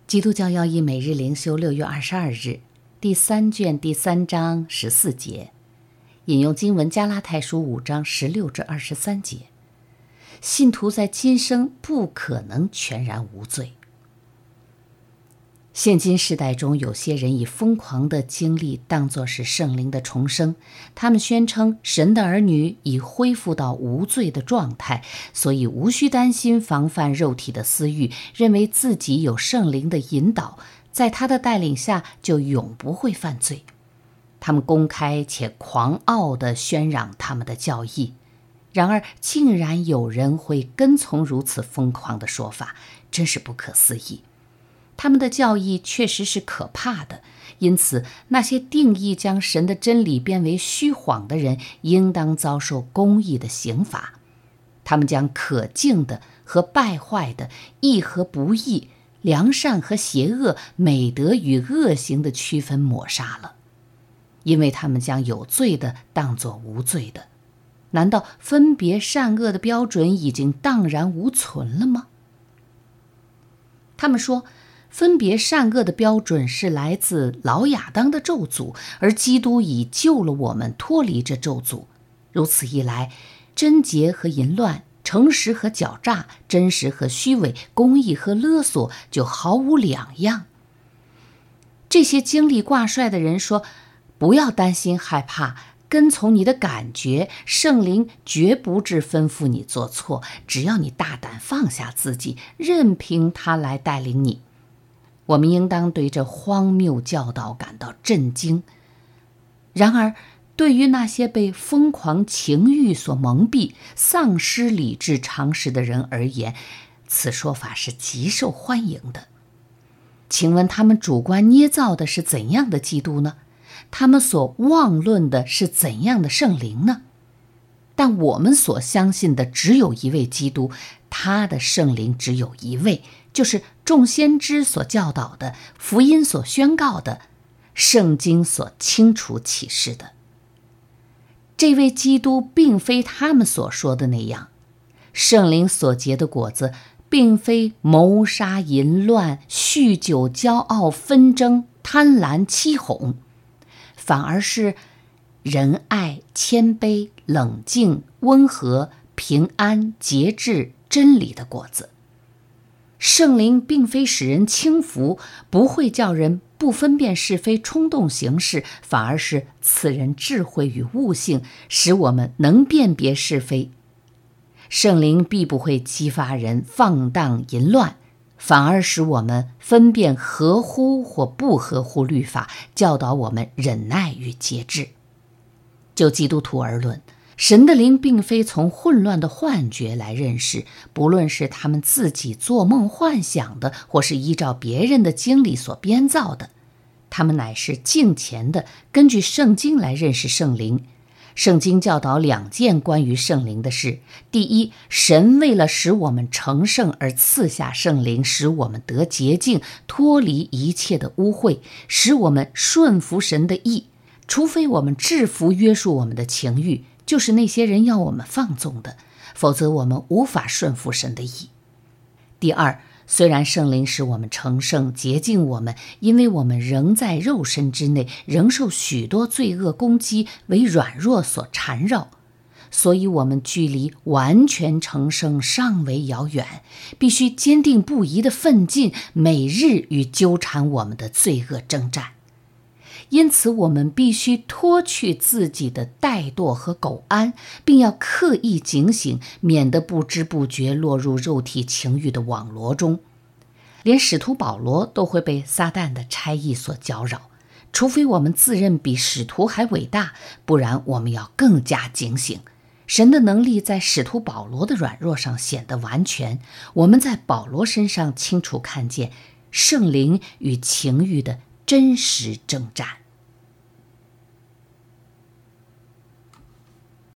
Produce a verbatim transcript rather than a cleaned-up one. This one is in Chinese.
基督教要义每日灵修六月二十二日，第三卷第三章十四节，引用经文加拉太书五章十六至二十三节。信徒在今生不可能全然无罪。现今世代中，有些人以疯狂的经历当作是圣灵的重生，他们宣称神的儿女已恢复到无罪的状态，所以无需担心防范肉体的私欲，认为自己有圣灵的引导，在他的带领下就永不会犯罪。他们公开且狂傲地宣扬他们的教义，然而竟然有人会跟从如此疯狂的说法，真是不可思议。他们的教义确实是可怕的，因此那些定义将神的真理变为虚谎的人，应当遭受公义的刑罚。他们将可敬的和败坏的、义和不义、良善和邪恶、美德与恶行的区分抹杀了，因为他们将有罪的当作无罪的。难道分别善恶的标准已经荡然无存了吗？他们说分别善恶的标准是来自老亚当的咒诅，而基督已救了我们脱离这咒诅。如此一来，贞洁和淫乱、诚实和狡诈、真实和虚伪、公义和勒索就毫无两样。这些经历挂帅的人说，不要担心害怕，跟从你的感觉，圣灵绝不致吩咐你做错，只要你大胆放下自己，任凭他来带领你。我们应当对这荒谬教导感到震惊。然而，对于那些被疯狂情欲所蒙蔽、丧失理智常识的人而言，此说法是极受欢迎的。请问他们主观捏造的是怎样的基督呢？他们所妄论的是怎样的圣灵呢？但我们所相信的只有一位基督，他的圣灵只有一位，就是众先知所教导的，福音所宣告的，圣经所清楚启示的。这位基督并非他们所说的那样，圣灵所结的果子并非谋杀、淫乱、酗酒、骄傲、纷争、贪婪、欺哄，反而是仁爱、谦卑、冷静、温和、平安、节制、真理的果子。圣灵并非使人轻浮，不会叫人不分辨是非、冲动行事，反而是赐人智慧与悟性，使我们能辨别是非。圣灵必不会激发人放荡淫乱，反而使我们分辨合乎或不合乎律法，教导我们忍耐与节制。就基督徒而论，神的灵并非从混乱的幻觉来认识，不论是他们自己做梦幻想的，或是依照别人的经历所编造的，他们乃是敬虔的根据圣经来认识圣灵。圣经教导两件关于圣灵的事：第一，神为了使我们成圣而赐下圣灵，使我们得洁净，脱离一切的污秽，使我们顺服神的意，除非我们制服约束我们的情欲，就是那些人要我们放纵的，否则我们无法顺服神的意。第二，虽然圣灵使我们成圣，洁净我们，因为我们仍在肉身之内，仍受许多罪恶攻击，为软弱所缠绕，所以我们距离完全成圣尚为遥远，必须坚定不移地奋进，每日与纠缠我们的罪恶征战。因此我们必须脱去自己的怠惰和苟安，并要刻意警醒，免得不知不觉落入肉体情欲的网罗中。连使徒保罗都会被撒旦的差役所搅扰，除非我们自认比使徒还伟大，不然我们要更加警醒。神的能力在使徒保罗的软弱上显得完全，我们在保罗身上清楚看见圣灵与情欲的真实征战。